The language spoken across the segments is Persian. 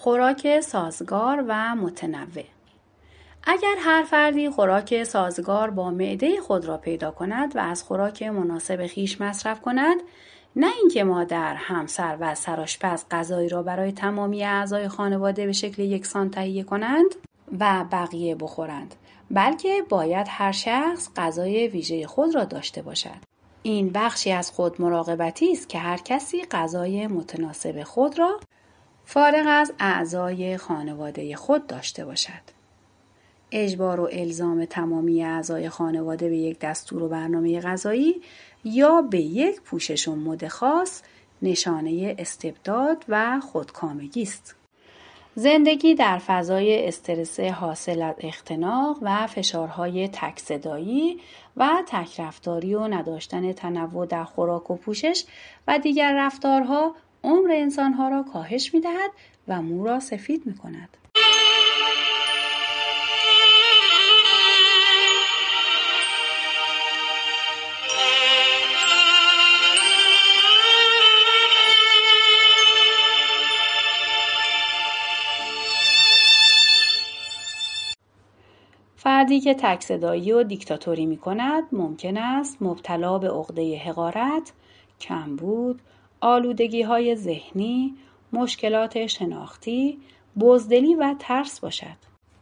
خوراک سازگار و متنوع. اگر هر فردی خوراک سازگار با معده خود را پیدا کند و از خوراک مناسب خویش مصرف کند، نه اینکه مادر، همسر و سرآشپز غذایی را برای تمامی اعضای خانواده به شکل یکسان تهیه کنند و بقیه بخورند، بلکه باید هر شخص غذای ویژه خود را داشته باشد. این بخشی از خود مراقبتی است که هر کسی غذای متناسب خود را فارغ از اعضای خانواده خود داشته باشد. اجبار و الزام تمامی اعضای خانواده به یک دستور و برنامه غذایی یا به یک پوشش و مد خاص نشانه استبداد و خودکامگی است. زندگی در فضای استرس حاصل از اختناق و فشارهای تک صدایی و تک رفتاری و نداشتن تنوع در خوراک و پوشش و دیگر رفتارها عمر انسانها را کاهش می‌دهد و مو را سفید می‌کند. فردی که تک صدایی و دیکتاتوری می کند ممکن است مبتلا به عقده حقارت، کمبود، آلودگی‌های ذهنی، مشکلات شناختی، بزدلی و ترس باشد.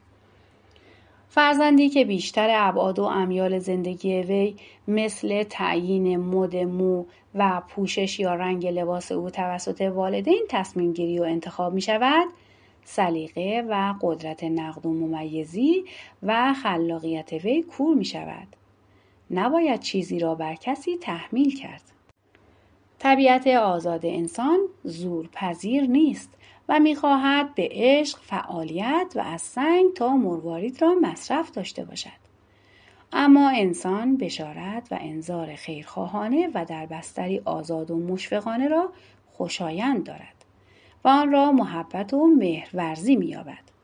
فرزندی که بیشتر ابعاد و امیال زندگی وی مثل تعیین مد مو و پوشش یا رنگ لباس او توسط والدین تصمیم گیری و انتخاب می شود، سلیقه و قدرت نقد و ممیزی و خلاقیت وی کور می شود. نباید چیزی را بر کسی تحمیل کرد. طبیعت آزاد انسان زورپذیر نیست و می خواهد به عشق، فعالیت و از سنگ تا مروارید را مصرف داشته باشد. اما انسان بشارت و انذار خیرخواهانه و در بستری آزاد و مشفقانه را خوشایند دارد و آن را محبت و مهرورزی می‌یابد.